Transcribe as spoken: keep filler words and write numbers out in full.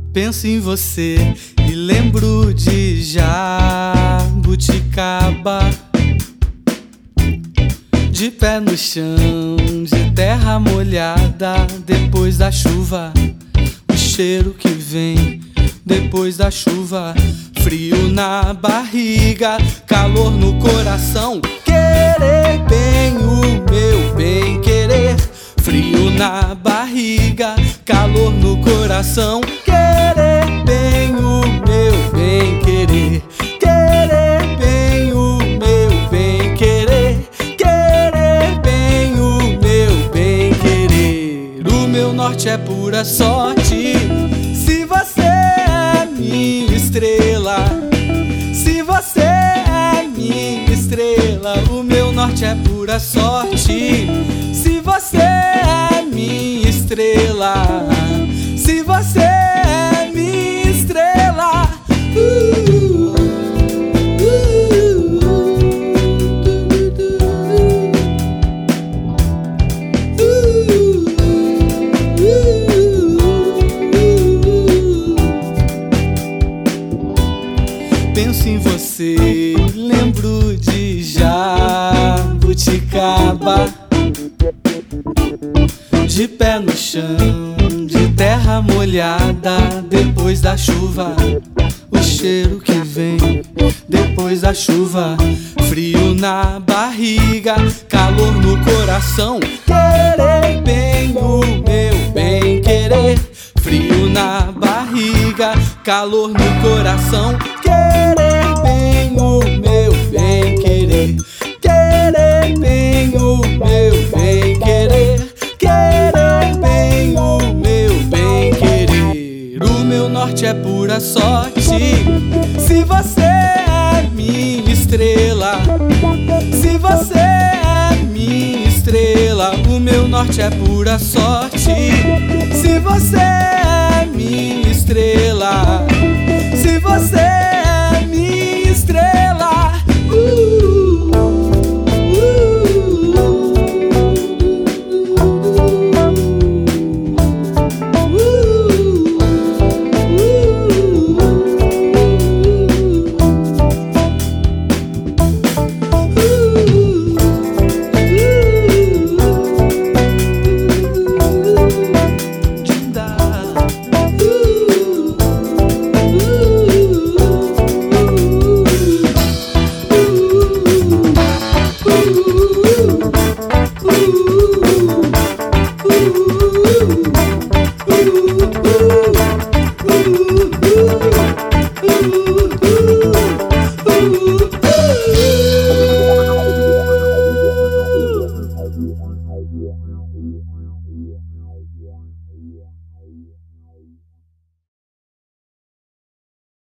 Penso em você e lembro de jabuticaba, de pé no chão, de terra molhada, depois da chuva, o cheiro que vem depois da chuva, frio na barriga, calor no coração, querer bem o meu bem querer. Frio na barriga, calor no coração, querer bem o meu bem querer. Querer bem o meu bem querer. Querer bem o meu bem querer. O meu norte é pura sorte, se você é minha estrela. Se você é minha estrela, o meu norte é pura sorte. Se você é minha estrela, se você é minha estrela, uh, uh, uh, uh, uh. Penso em você, lembro de jabuticaba, de pé no chão, de terra molhada, depois da chuva, o cheiro que vem depois da chuva, frio na barriga, calor no coração, querer bem o meu bem querer. Frio na barriga, calor no coração, querer bem o meu bem querer. Querer bem o meu bem querer. Querer bem o meu bem querer. O meu norte é pura sorte, se você é minha estrela. Se você é minha estrela, o meu norte é pura sorte. Se você é minha estrela, se você